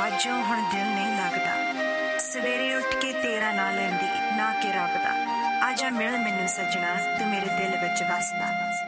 बाजों हुण दिल नहीं लगदा, सवेरे उठ के तेरा ना लैंदी ना कि रब दा। आजा मिल मैनू सजना, तू मेरे दिल विच वसदा।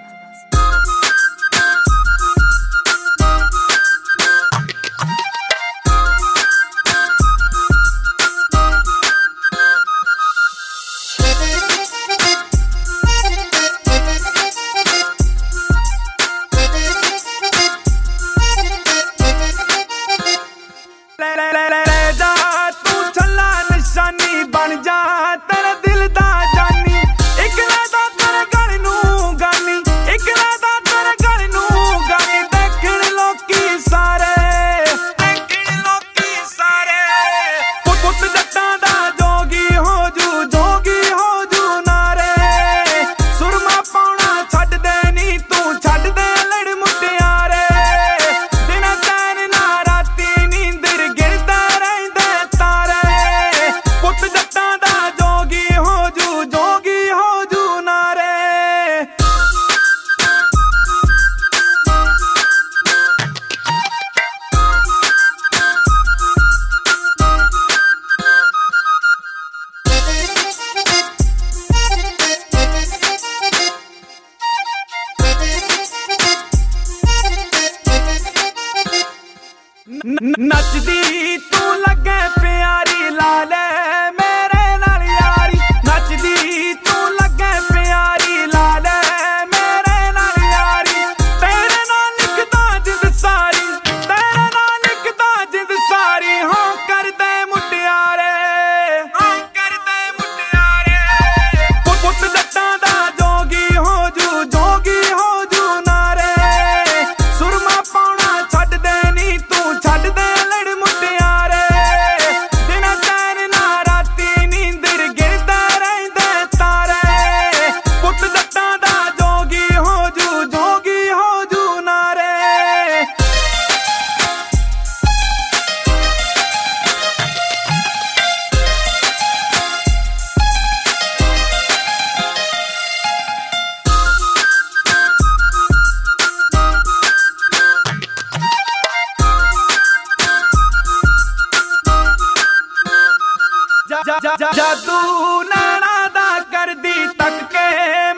बन जा तेरे दिल दा जानी, एक रादा तेरे गल नू गानी, एक रादा तेरे गल नू गानी। देखण लोकी सारे, देखण लोकी सारे, पुत जट्टां दा जोगी हो जू नारे। सुरमा पाउणा छड्ड दे नी तू, छड्ड दे लड़ मुटियारे। दिन चैन ना राती नींदर गिरदा रहिंदे तारे। पुत जट्टां दा जोगी हो जू नारे। नचदी तू लगे प्यारी लाले मेरे नाल यारी, नचदी तू लगे प्यारी लाले मेरे नाल यारी। तेरे नाल लिखदा जिंद सारी, तेरे नाल लिखदा जिंद सारी। हाँ कर दे मुटियारे, हाँ कर दे मुटियारे। पुत जट्टां दा जोगी हो जू नारे। सुरमा पाउणा छड्ड दे नी तू, छड्ड दे लड़ मुटियारे। दिन चैन ना राती नींदर गिरदा रहिंदे तारे। पुत जट्टां दा जोगी हो जू नारे। जादू नैना दा करदी तक के